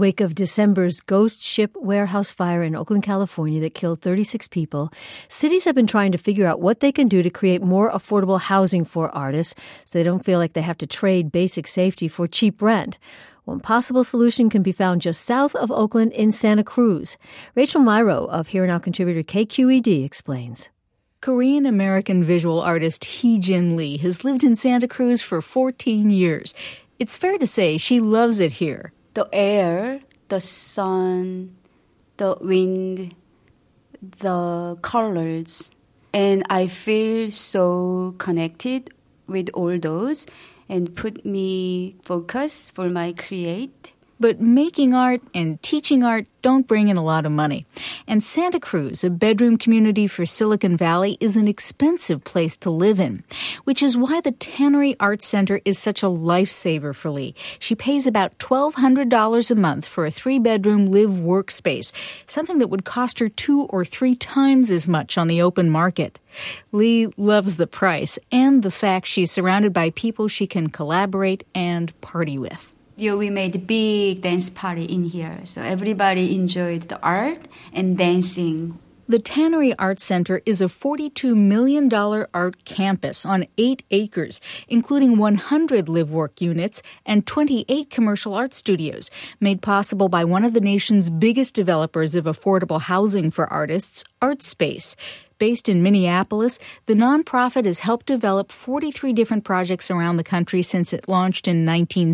wake of December's ghost ship warehouse fire in Oakland, California that killed 36 people, cities have been trying to figure out what they can do to create more affordable housing for artists so they don't feel like they have to trade basic safety for cheap rent. One possible solution can be found just south of Oakland in Santa Cruz. Rachel Myrow of Here and Now contributor KQED explains. Korean-American visual artist Hee-Jin Lee has lived in Santa Cruz for 14 years. It's fair to say she loves it here. The air, the sun, the wind, the colors. And I feel so connected with all those and put me focus for my create. But making art and teaching art don't bring in a lot of money. And Santa Cruz, a bedroom community for Silicon Valley, is an expensive place to live in, which is why the Tannery Arts Center is such a lifesaver for Lee. She pays about $1,200 a month for a 3-bedroom live workspace, something that would cost her 2 or 3 times as much on the open market. Lee loves the price and the fact she's surrounded by people she can collaborate and party with. We made a big dance party in here, so everybody enjoyed the art and dancing. The Tannery Arts Center is a $42 million art campus on 8 acres, including 100 live-work units and 28 commercial art studios, made possible by one of the nation's biggest developers of affordable housing for artists, ArtSpace. Based in Minneapolis, the nonprofit has helped develop 43 different projects around the country since it launched in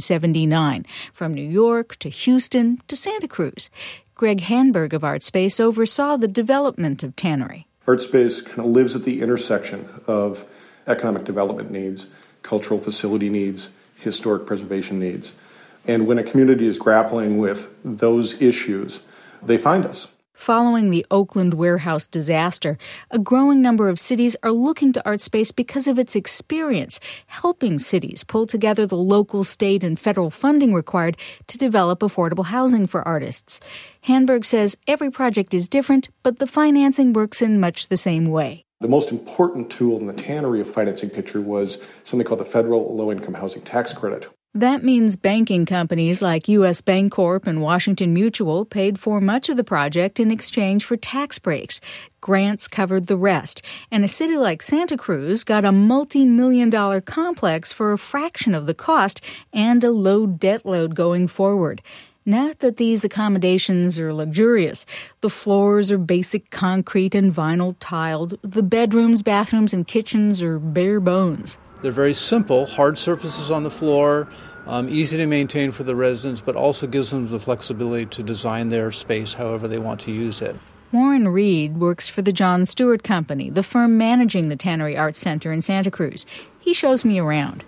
1979, from New York to Houston to Santa Cruz. Greg Hanberg of ArtSpace oversaw the development of Tannery. ArtSpace kind of lives at the intersection of economic development needs, cultural facility needs, historic preservation needs. And when a community is grappling with those issues, they find us. Following the Oakland warehouse disaster, a growing number of cities are looking to ArtSpace because of its experience helping cities pull together the local, state, and federal funding required to develop affordable housing for artists. Hanberg says every project is different, but the financing works in much the same way. The most important tool in the Tannery financing picture was something called the Federal Low-Income Housing Tax Credit. That means banking companies like U.S. Bancorp and Washington Mutual paid for much of the project in exchange for tax breaks. Grants covered the rest, and a city like Santa Cruz got a multi-million-dollar complex for a fraction of the cost and a low debt load going forward. Not that these accommodations are luxurious. The floors are basic concrete and vinyl tiled. The bedrooms, bathrooms, and kitchens are bare bones. They're very simple, hard surfaces on the floor, easy to maintain for the residents, but also gives them the flexibility to design their space however they want to use it. Warren Reed works for the Jon Stewart Company, the firm managing the Tannery Arts Center in Santa Cruz. He shows me around.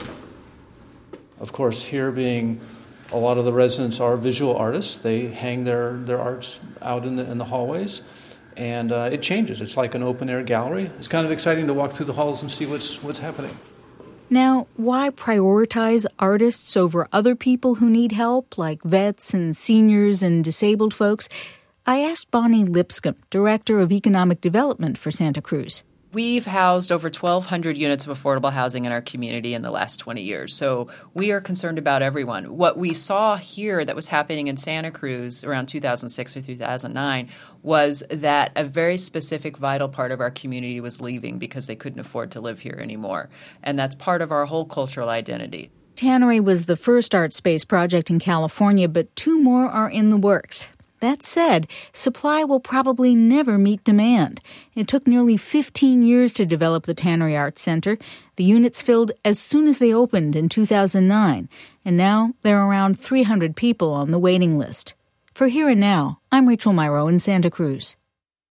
Of course, here being a lot of the residents are visual artists. They hang their arts out in the hallways. And it changes. It's like an open-air gallery. It's kind of exciting to walk through the halls and see what's happening. Now, why prioritize artists over other people who need help, like vets and seniors and disabled folks? I asked Bonnie Lipscomb, Director of Economic Development for Santa Cruz. We've housed over 1,200 units of affordable housing in our community in the last 20 years. So we are concerned about everyone. What we saw here that was happening in Santa Cruz around 2006 or 2009 was that a very specific vital part of our community was leaving because they couldn't afford to live here anymore. And that's part of our whole cultural identity. Tannery was the first ArtSpace project in California, but 2 more are in the works. That said, supply will probably never meet demand. It took nearly 15 years to develop the Tannery Arts Center. The units filled as soon as they opened in 2009, and now there are around 300 people on the waiting list. For Here and Now, I'm Rachel Myrow in Santa Cruz.